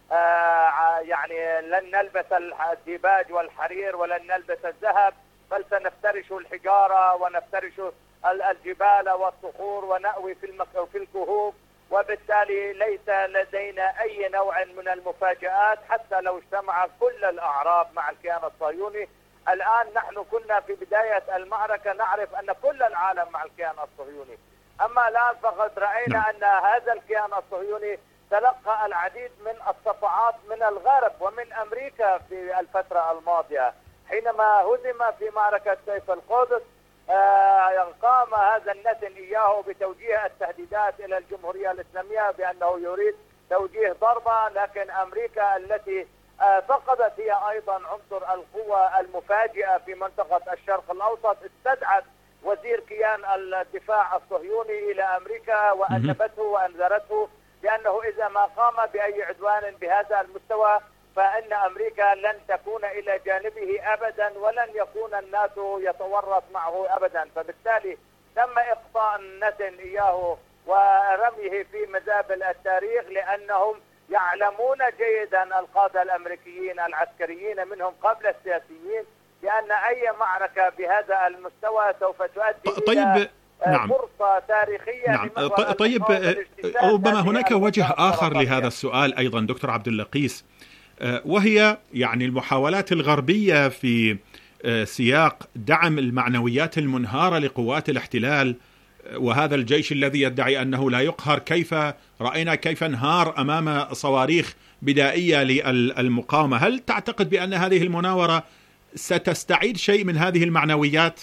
آه يعني لن نلبس الديباج والحرير ولن نلبس الذهب، بل سنفترش الحجارة ونفترش الجبال والصخور ونأوي في المك... في الكهوف، وبالتالي ليس لدينا أي نوع من المفاجآت حتى لو اجتمع كل الأعراب مع الكيان الصهيوني. الآن نحن كنا في بداية المعركة نعرف أن كل العالم مع الكيان الصهيوني، أما الآن فقد رأينا أن هذا الكيان الصهيوني تلقى العديد من الصفعات من الغرب ومن أمريكا في الفترة الماضية، حينما هزم في معركة سيف القدس آه قام هذا النتن إياه بتوجيه التهديدات إلى الجمهورية الإسلامية بأنه يريد توجيه ضربة، لكن أمريكا التي آه فقدت هي أيضا عنصر القوة المفاجئة في منطقة الشرق الأوسط استدعت وزير كيان الدفاع الصهيوني إلى أمريكا وأنبته وأنذرته بأنه إذا ما قام بأي عدوان بهذا المستوى فإن أمريكا لن تكون إلى جانبه أبدا ولن يكون الناتو يتورط معه أبدا. فبالتالي تم إقصاء نتن إياه ورميه في مزابل التاريخ، لأنهم يعلمون جيدا القادة الأمريكيين العسكريين منهم قبل السياسيين بأن أي معركة بهذا المستوى سوف تؤدي طيب إلى نعم. فرصة تاريخية. نعم. طيب ربما هناك وجه آخر لهذا السؤال أيضا دكتور عبد اللقيس، وهي يعني المحاولات الغربية في سياق دعم المعنويات المنهارة لقوات الاحتلال وهذا الجيش الذي يدعي أنه لا يقهر. كيف رأينا كيف انهار أمام صواريخ بدائية للمقاومة؟ هل تعتقد بأن هذه المناورة ستستعيد شيء من هذه المعنويات؟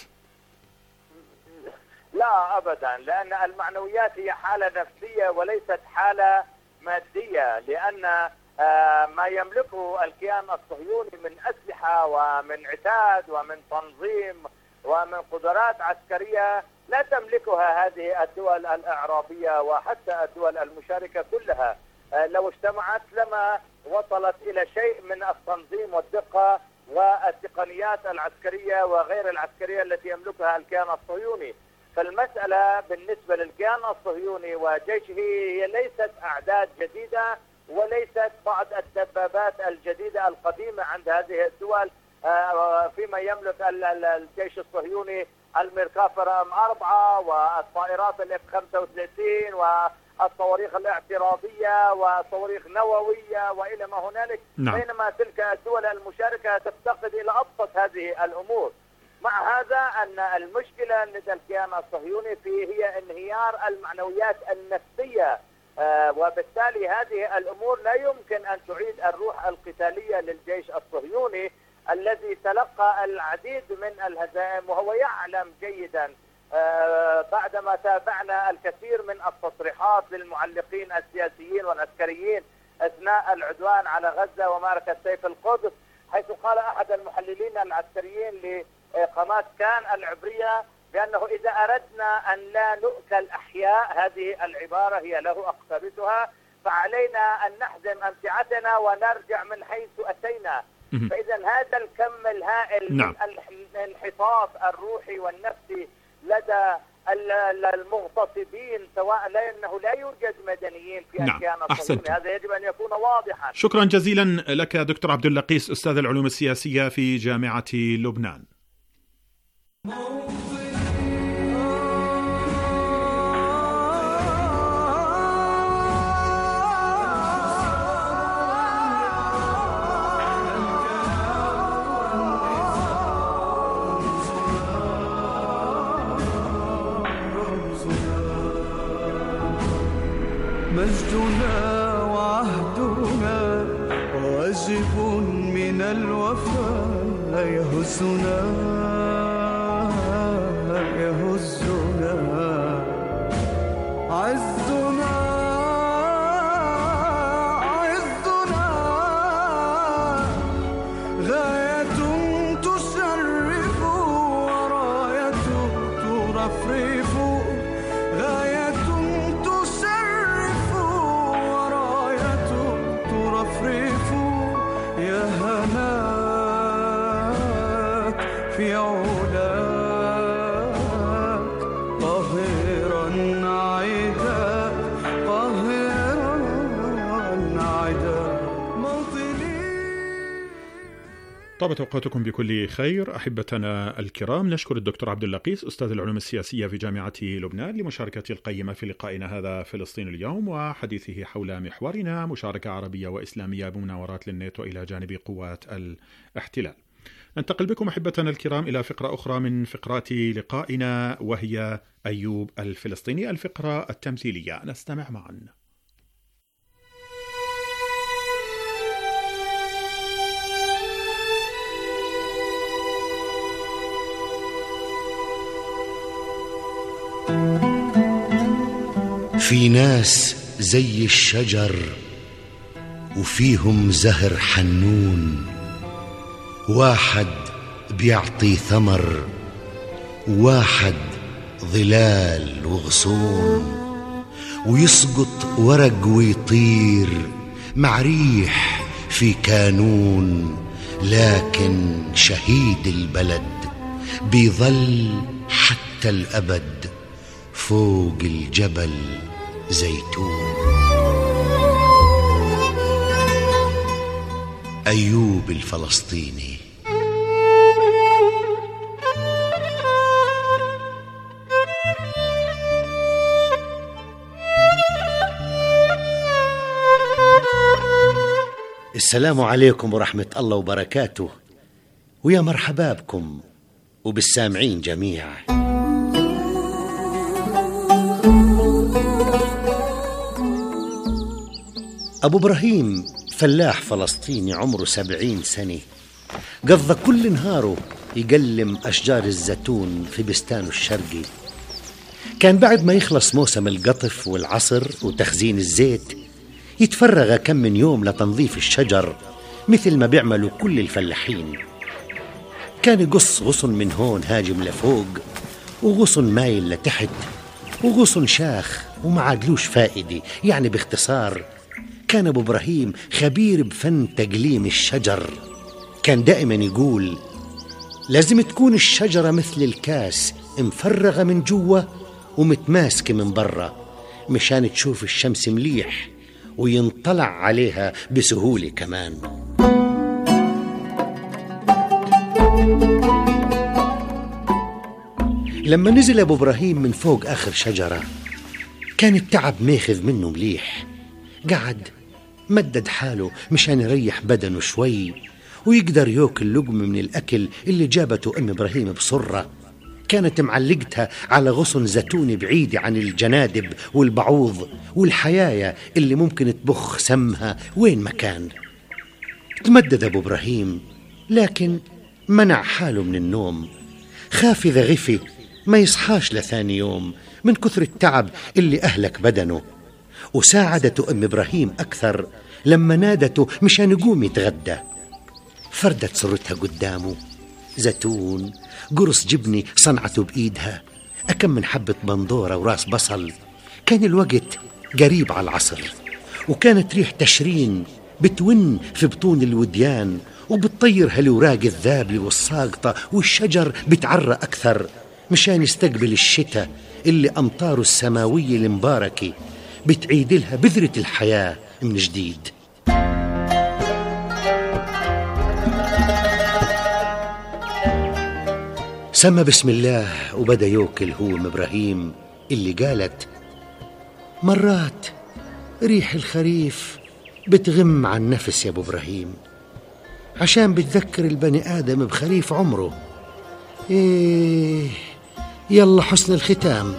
لا أبدا، لأن المعنويات هي حالة نفسية وليست حالة مادية، لأن ما يملكه الكيان الصهيوني من أسلحة ومن عتاد ومن تنظيم ومن قدرات عسكرية لا تملكها هذه الدول الإعرابية وحتى الدول المشاركة كلها. لو اجتمعت لما وصلت إلى شيء من التنظيم والدقة والتقنيات العسكرية وغير العسكرية التي يملكها الكيان الصهيوني. فالمسألة بالنسبة للكيان الصهيوني وجيشه هي ليست أعداد جديدة وليست بعض الدبابات الجديدة القديمة عند هذه الدول. فيما يملك الجيش الصهيوني الميركافر ام أربعة والطائرات الاف خمسة وثلاثين والصواريخ الاعتراضية وصواريخ نووية وإلى ما هنالك. نعم. بينما تلك الدول المشاركة تفتقد إلى أبسط هذه الأمور. مع هذا أن المشكلة لدى الكيان الصهيوني فيه هي انهيار المعنويات النفسية، آه وبالتالي هذه الأمور لا يمكن أن تعيد الروح القتالية للجيش الصهيوني الذي تلقى العديد من الهزائم وهو يعلم جيدا. آه بعدما تابعنا الكثير من التصريحات للمعلقين السياسيين والعسكريين أثناء العدوان على غزة ومعركة سيف القدس، حيث قال أحد المحللين العسكريين لقناة كان العبرية بأنه إذا أردنا أن لا نؤكل أحياء، هذه العبارة هي له أقتبسها، فعلينا أن نحزم أمتعتنا ونرجع من حيث أتينا. فإذا هذا الكم الهائل نعم. من الانحطاط الروحي والنفسي لدى المغتصبين، سواء لأنه لا يوجد مدنيين في نعم. الكيان الصهيوني، هذا يجب أن يكون واضحا. شكرا جزيلا لك دكتور عبد اللقيس، أستاذ العلوم السياسية في جامعة لبنان. مجدنا وعهدنا واجب من الوفاء يهزنا يهزنا عزنا عزنا غاية تشرف وراية ترفرف غاية تشرف وراية ترفرف يا هناك في علاك قاهرا عدا قاهرا عدا موطني. طابت أوقاتكم بكل خير أحبتنا الكرام. نشكر الدكتور عبد اللقيس أستاذ العلوم السياسية في جامعة لبنان لمشاركته القيمة في لقائنا هذا فلسطين اليوم وحديثه حول محورنا مشاركة عربية وإسلامية بمناورات للناتو إلى جانب قوات الاحتلال. ننتقل بكم أحبتنا الكرام إلى فقرة أخرى من فقرات لقائنا وهي أيوب الفلسطيني، الفقرة التمثيلية. نستمع معا. في ناس زي الشجر وفيهم زهر حنون، واحد بيعطي ثمر واحد ظلال وغصون، ويسقط ورق ويطير مع ريح في كانون، لكن شهيد البلد بيظل حتى الأبد فوق الجبل زيتون. أيوب الفلسطيني. السلام عليكم ورحمة الله وبركاته، ويا مرحبا بكم وبالسامعين جميعا. أبو إبراهيم فلاح فلسطيني عمره سبعين سنة، قضى كل نهاره يقلم أشجار الزيتون في بستانه الشرقي. كان بعد ما يخلص موسم القطف والعصر وتخزين الزيت يتفرغ كم من يوم لتنظيف الشجر مثل ما بيعملوا كل الفلاحين. كان يقص غصن من هون هاجم لفوق، وغصن مايل لتحت، وغصن شاخ وما عادلوش فائدة. يعني باختصار كان أبو إبراهيم خبير بفن تقليم الشجر. كان دائما يقول لازم تكون الشجرة مثل الكاس، مفرغة من جوا ومتماسكة من برا، مشان تشوف الشمس مليح وينطلع عليها بسهولة كمان. لما نزل أبو إبراهيم من فوق آخر شجرة كان التعب ماخذ منه مليح. قعد مدد حاله مشان يريح بدنه شوي ويقدر يأكل لقمة من الأكل اللي جابته أم إبراهيم بصرة. كانت معلقتها على غصن زيتوني بعيدة عن الجنادب والبعوض والحيايا اللي ممكن تبخ سمها وين ما كان. تمدد أبو إبراهيم لكن منع حاله من النوم، خاف إذا غفي ما يصحاش لثاني يوم من كثر التعب اللي أهلك بدنه. وساعدته أم إبراهيم أكثر لما نادته مشان يقوم يتغدى. فردت سرتها قدامه، زيتون، قرص جبني صنعته بإيدها، أكم من حبة بندورة وراس بصل. كان الوقت قريب على العصر، وكانت ريح تشرين بتون في بطون الوديان وبتطير هالوراق الذابلة والساقطة، والشجر بتعرى أكثر مشان يستقبل الشتاء اللي أمطاره السماوية المباركة بتعيد لها بذرة الحياة من جديد. سمى بسم الله وبدأ يوكل هو ام إبراهيم اللي قالت مرات ريح الخريف بتغم عن نفس يا أبو إبراهيم، عشان بتذكر البني آدم بخريف عمره. إيه يلا حسن الختام.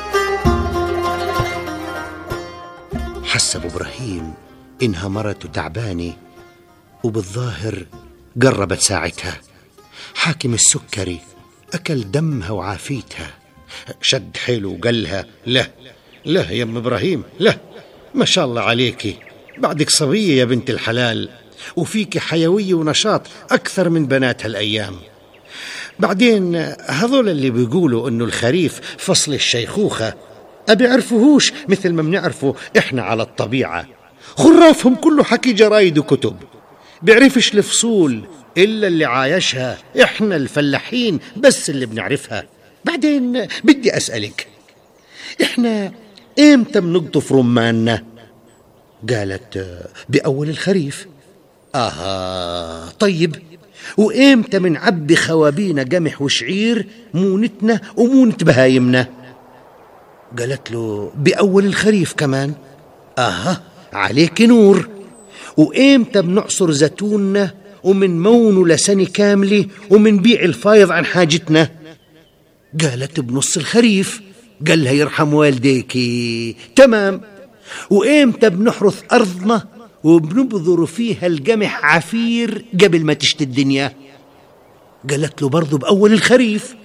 حس أبو إبراهيم إنها مرته تعبانة وبالظاهر قربت ساعتها. حاكم السكري أكل دمها وعافيتها، شد حيله وقالها لا لا يا أم إبراهيم، لا، ما شاء الله عليكي، بعدك صبية يا بنت الحلال، وفيك حيوية ونشاط أكثر من بنات هالأيام. بعدين هذول اللي بيقولوا إنه الخريف فصل الشيخوخة أبي عرفوهوش مثل ما بنعرفه إحنا على الطبيعة. خرافهم كله حكي جرايد وكتب، بيعرفش الفصول إلا اللي عايشها، إحنا الفلاحين بس اللي بنعرفها. بعدين بدي أسألك، إحنا إمتى بنقطف رماننا؟ قالت بأول الخريف. آها طيب، وإمتى بنعبي خوابينا قمح وشعير مونتنا ومونة بهايمنا؟ قالت له بأول الخريف كمان. آها عليك نور. وإمتى بنعصر زيتوننا ومن مونه لسنة كاملة ومن بيع الفايض عن حاجتنا؟ قالت بنص الخريف. قال لها يرحم والديكي. تمام. وإمتى بنحرث أرضنا وبنبذر فيها القمح عفير قبل ما تشتي الدنيا؟ قالت له برضو بأول الخريف.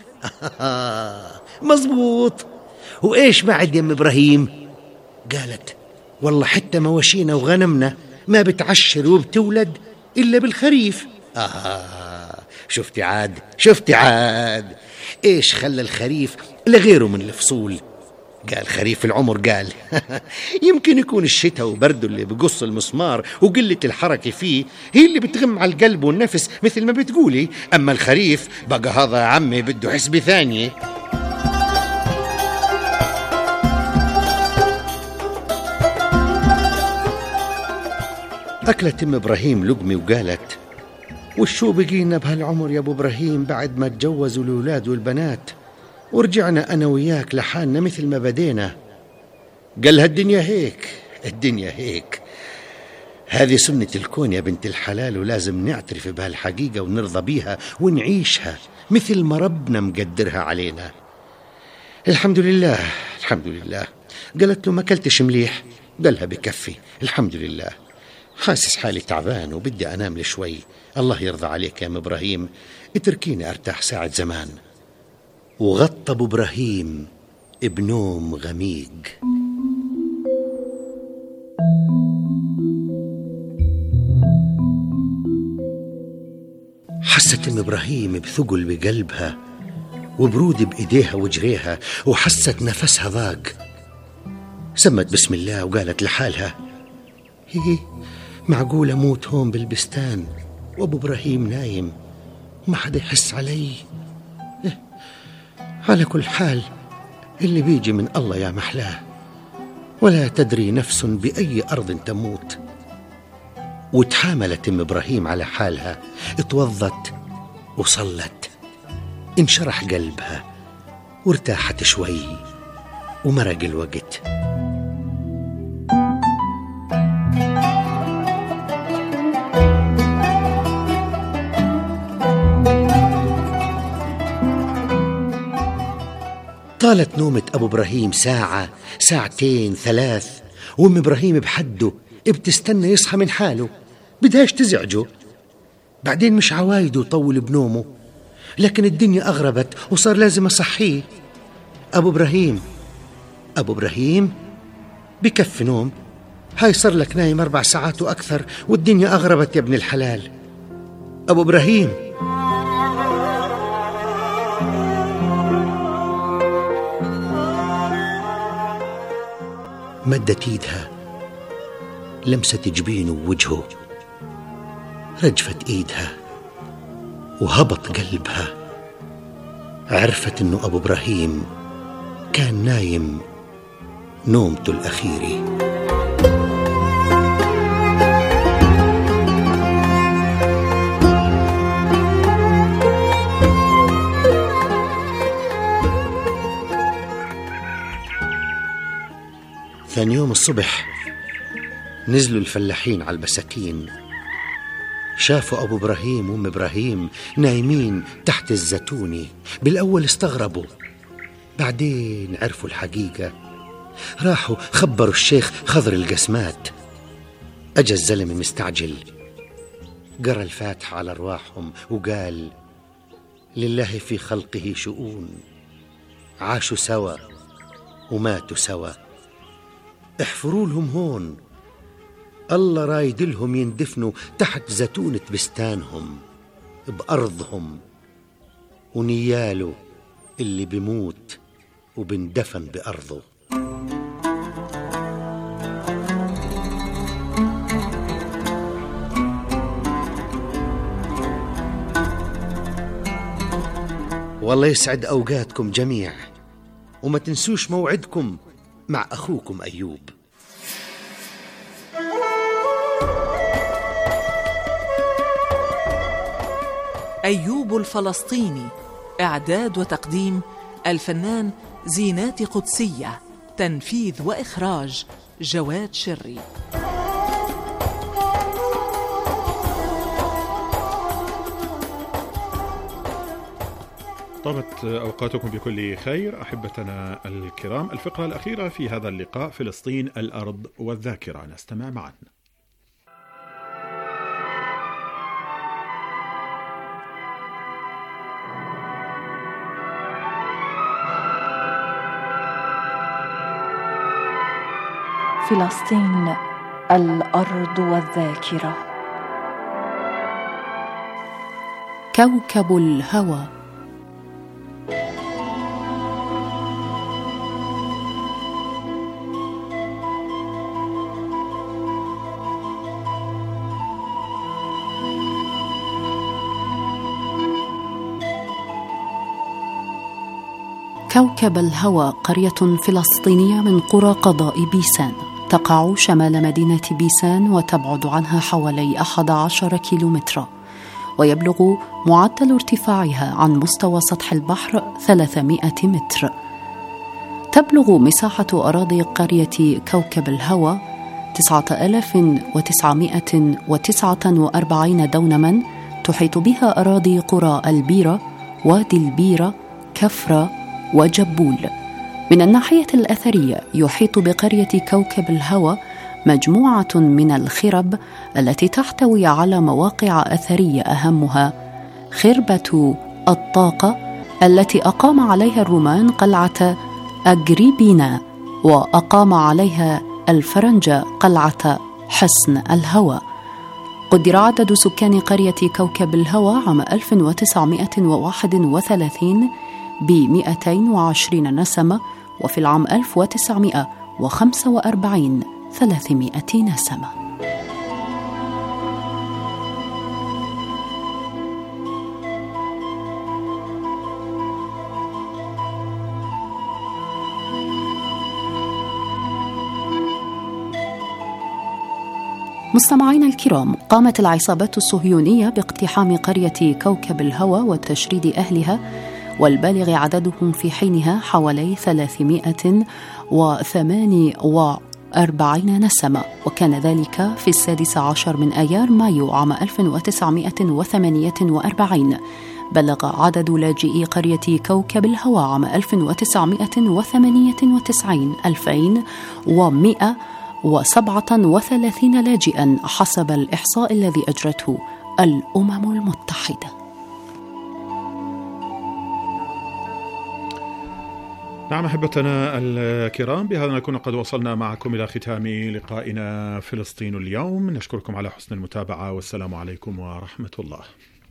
مزبوط. وإيش بعد يا أم إبراهيم؟ قالت والله حتى مواشينا وغنمنا ما بتعشر وبتولد إلا بالخريف. آه شفتي عاد شفتي عاد إيش خلى الخريف لغيره من الفصول؟ قال خريف العمر، قال يمكن يكون الشتاء وبرده اللي بقص المسمار وقلة الحركة فيه هي اللي بتغم على القلب والنفس مثل ما بتقولي. أما الخريف بقى هذا يا عمي بده حسبة ثانية. أكلت أم إبراهيم لقمة وقالت: وشو بقينا بهالعمر يا أبو إبراهيم بعد ما تجوزوا الأولاد والبنات ورجعنا أنا وياك لحالنا مثل ما بدينا؟ قال: الدنيا هيك، الدنيا هيك، هذه سنة الكون يا بنت الحلال، ولازم نعترف بهالحقيقة ونرضى بيها ونعيشها مثل ما ربنا مقدرها علينا. الحمد لله الحمد لله. قالت له: ما أكلتش مليح؟ قالها: بكفي الحمد لله، حاسس حالي تعبان وبدي أنام لشوي. الله يرضى عليك يا أم إبراهيم، اتركيني أرتاح ساعة زمان. وغطى أبو إبراهيم بنوم غميق. حست أم إبراهيم بثقل بقلبها وبرود بإيديها وجريها، وحست نفسها ضاق. سمت بسم الله وقالت لحالها: هي معقول أموت هون بالبستان وأبو إبراهيم نايم وما حدا يحس علي؟ إيه، على كل حال اللي بيجي من الله يا محلاه، ولا تدري نفس بأي أرض تموت. وتحاملت أم إبراهيم على حالها، اتوضت وصلت، انشرح قلبها وارتاحت شوي ومرق الوقت. طالت نومة أبو إبراهيم ساعة، ساعتين، ثلاث، وأم إبراهيم بحده بتستنى يصحى من حاله، بدهاش تزعجه. بعدين مش عوايده يطول بنومه، لكن الدنيا أغربت وصار لازم أصحيه. أبو إبراهيم أبو إبراهيم بكفي نوم، هاي صار لك نايم أربع ساعات وأكثر والدنيا أغربت يا ابن الحلال. أبو إبراهيم. مدت ايدها، لمست جبينه ووجهه، رجفت ايدها وهبط قلبها. عرفت انه ابو ابراهيم كان نايم نومته الاخيره. ثاني يوم الصبح نزلوا الفلاحين على البساتين، شافوا أبو إبراهيم وأم إبراهيم نايمين تحت الزيتونة. بالأول استغربوا، بعدين عرفوا الحقيقة. راحوا خبروا الشيخ خضر القسمات. أجا الزلمة مستعجل، قرأ الفاتحة على أرواحهم وقال: لله في خلقه شؤون، عاشوا سوا وماتوا سوا، احفروا لهم هون، الله رايد لهم يندفنوا تحت زيتونة بستانهم بأرضهم، ونياله اللي بيموت وبندفن بأرضه. والله يسعد أوقاتكم جميع، وما تنسوش موعدكم مع أخوكم أيوب. أيوب الفلسطيني، إعداد وتقديم الفنان زينات قدسية، تنفيذ وإخراج جواد شري. طابت أوقاتكم بكل خير أحبتنا الكرام. الفقرة الأخيرة في هذا اللقاء، فلسطين الأرض والذاكرة، نستمع معا. فلسطين الأرض والذاكرة. كوكب الهوى. كوكب الهوى قرية فلسطينية من قرى قضاء بيسان، تقع شمال مدينة بيسان وتبعد عنها حوالي أحد عشر كيلومترا، ويبلغ معدل ارتفاعها عن مستوى سطح البحر ثلاثمائة متر. تبلغ مساحة أراضي قرية كوكب الهوى تسعة آلاف وتسعمائة وتسعة وأربعين دونما، تحيط بها أراضي قرى البيرة، وادي البيرة، كفرة وجبول. من الناحية الأثرية يحيط بقرية كوكب الهوى مجموعة من الخرب التي تحتوي على مواقع أثرية، أهمها خربة الطاقة التي أقام عليها الرومان قلعة أجريبينا، وأقام عليها الفرنجة قلعة حصن الهوى. قدر عدد سكان قرية كوكب الهوى عام ألف وتسعمائة وواحد وثلاثين ب مئتين وعشرين نسمة، وفي العام ألف وتسعمائة وخمسة وأربعين ثلاثمائة نسمة. مستمعينا الكرام، قامت العصابات الصهيونية باقتحام قرية كوكب الهوى وتشريد أهلها، والبالغ عددهم في حينها حوالي ثلاثمائة وثمانية وأربعين نسمة، وكان ذلك في السادس عشر من آيار مايو عام ألف وتسعمائة وثمانية وأربعين. بلغ عدد لاجئي قرية كوكب الهوى عام ألف وتسعمائة وثمانية وتسعين ألفين ومئة وسبعة وثلاثين لاجئا حسب الإحصاء الذي أجرته الأمم المتحدة. نعم أحبتنا الكرام، بهذا نكون قد وصلنا معكم إلى ختام لقائنا فلسطين اليوم. نشكركم على حسن المتابعة، والسلام عليكم ورحمة الله.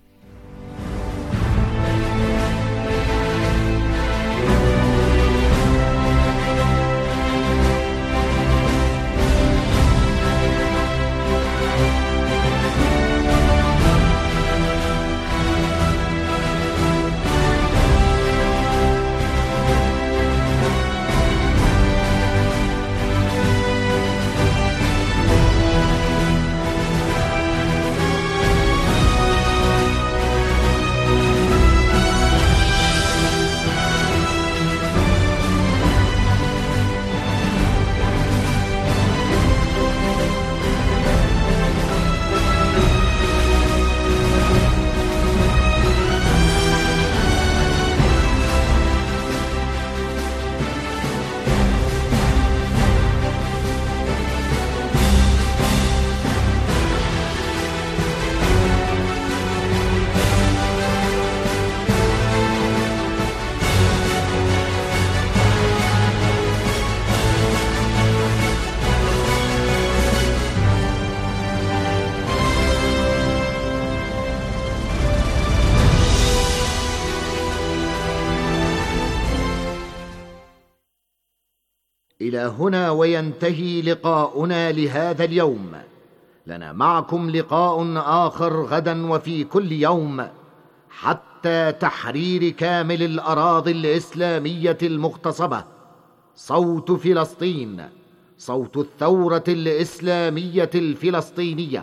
إلى هنا وينتهي لقاؤنا لهذا اليوم. لنا معكم لقاء آخر غدا وفي كل يوم، حتى تحرير كامل الأراضي الإسلامية المغتصبة. صوت فلسطين، صوت الثورة الإسلامية الفلسطينية.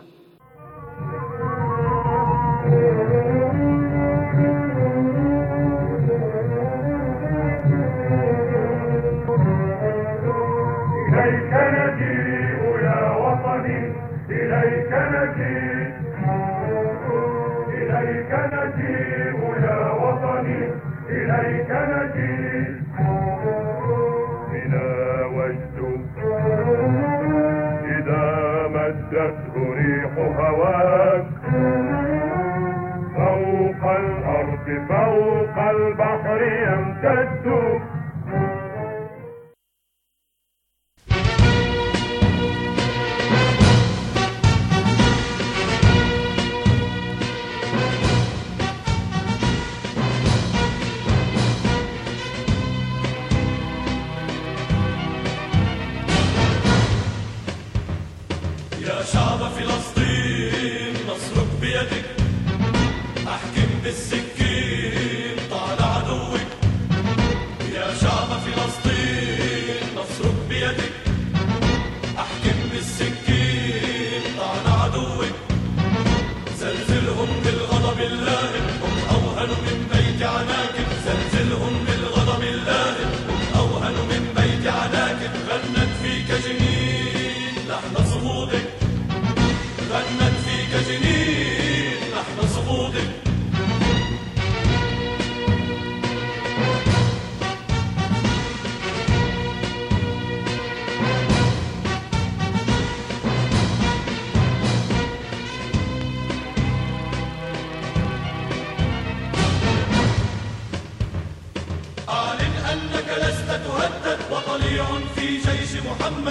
إليك نجيء يا وطني، إليك نجيء، إليك نجيء يا وطني، إليك نجيء. بنا وجد إذا مدته ريح هواك، فوق الأرض فوق البحر يمتد. شعب فلسطين نصرك بيدك، احكم بالسكين طال عدوك. يا بيدك أحكم بالسكين طعن عدوك زلزلهم بالغضب اللائم هم أوهن من بيت عناكب زلزلهم بالغضب اللائم هم أوهن من بيت عناكب غنت فيك جنين لحن صمودك غنت فيك جنين لحن صمودك أعلن أنك لست تهدد وطليع في جيش محمد